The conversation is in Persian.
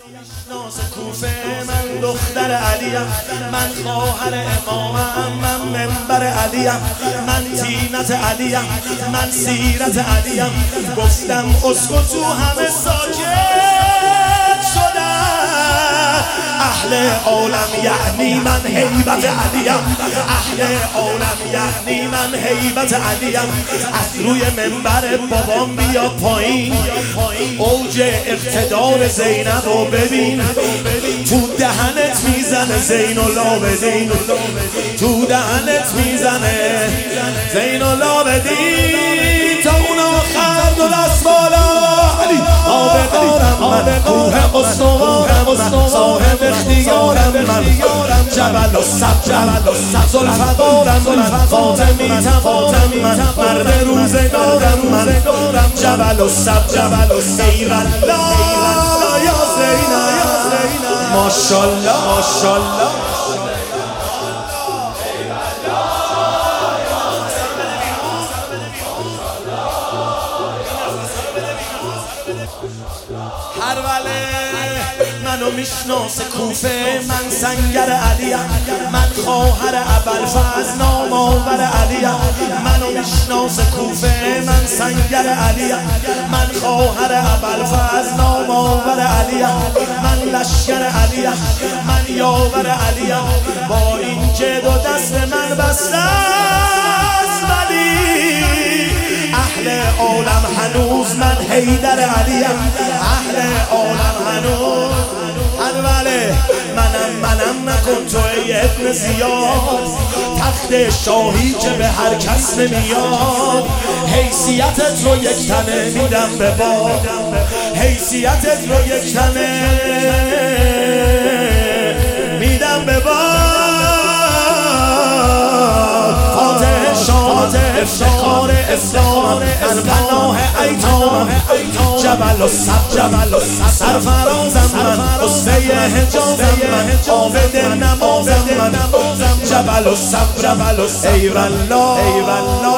ناز کوفه من دختر علیم، من خواهر امامم، من منبر علیم، من تینت علیم، من سیرت علیم. گفتم اسکتو همه ساکت شدن. اهل عالم یعنی من هیبت علیم، اهل عالم یعنی من هیبت علیم. از روی منبر بابام بیا پایین، اوج اقتدار زینب رو ببین. تو دهنت میزنه زین العابدین، تو دهنت میزنه زین العابدین. تا اون آخر دو دست بالا علی آبدارم من، کوه استوارم، صاحب اختیارم من، جبل و سب زلفقارم، فاطمی تمامم من، مرد روزگارم من، جبل و سب ای والله یا زینب ماشالله ماشالله. هروله منو میشناسه کوفه، من سنگر علیم، من خواهر ابوالفضل نام آور علیم. منو میشناسه کوفه، من سنگر علیم، من خواهر ابوالفضل نام آور علیم، من لشکر علیم، من یاور علیم. با اینکه دو دست من بسته است ولی اهل عالم هنوز من حیدر علیم، اهل عالم هنوز هروله منم نکن تو ای ابن زیاد، تخت شاهی که به هر کس نمیاد. حیثیتت رو یک تنه میدم به باد، حیثیتت رو یک تنه میدم به باد. افتخار اسلام از پناه ایتام، جبل و سب سرفرازم من، قصه حجازم من، عابد نمازم من، جبل و سب ای والله